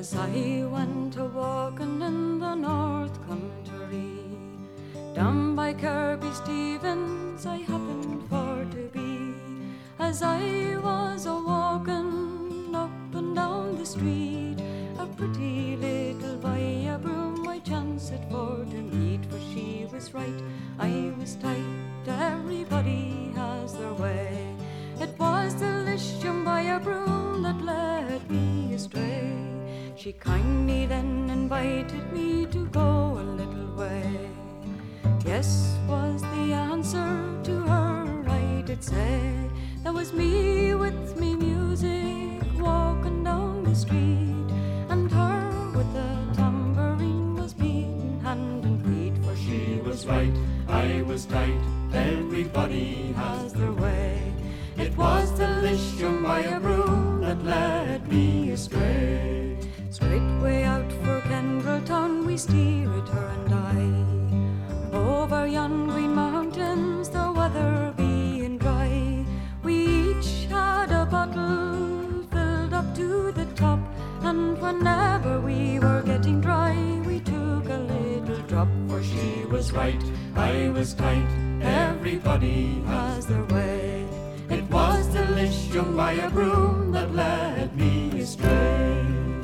As I went a walking in the North Country, down by Kirby Stevens I happened for to be. As I was a walking up and down the street, a pretty little by a broom I chanced for to meet, for she was right, I was tight, everybody has their way. It was the Lisham by a broom that led me astray. She kindly then invited me to go a little way. Yes was the answer to her, I did say. That was me with me music walking down the street, and her with the tambourine was beating hand and feet. For she was right, I was tight, everybody has their way. It was the Lisham by a broom that led me astray. Straightway out for Kendrelltown we steered, her and I, over yon green mountains, the weather being dry. We each had a bottle filled up to the top, and whenever we were getting dry, we took a little drop. For she was right, I was tight, everybody has their way. It was the Lisham by a broom that led me astray.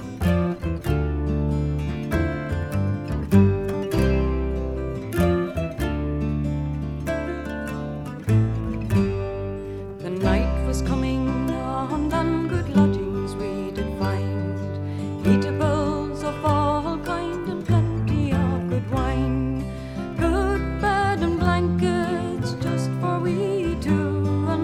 The night was coming on, and good lodgings we did find, eatables of all kind and plenty of good wine, good bed and blankets just for we two.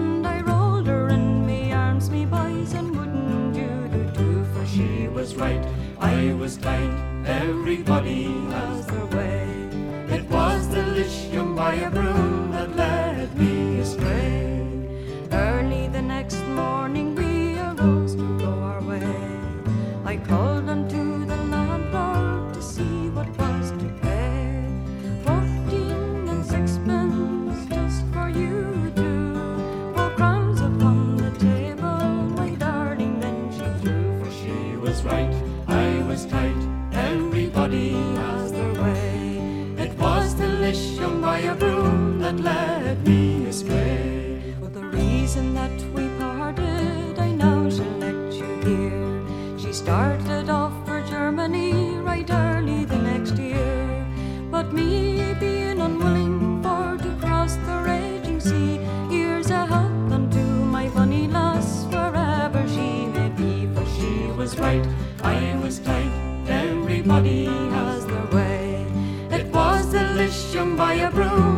She was right, I was tight, everybody has their way. It was the Lisham by a broom that led me astray. Early the next morning we arose to go our way. I called unto the landlord to see what was to pay. 14 and 6pence just for you two, 4 crowns upon the table, my darling, then she threw. For she was right, I was tight, everybody has their way. It was the Lisham by a broom that led me astray. For the reason that we parted, I now shall let you hear. She started off for Germany right early the next year, but me being unwilling for to cross the raging sea, here's a health unto my bonny lass wherever she may be. For she was right, I was tight, everybody has their way. It was the Lisham by a broom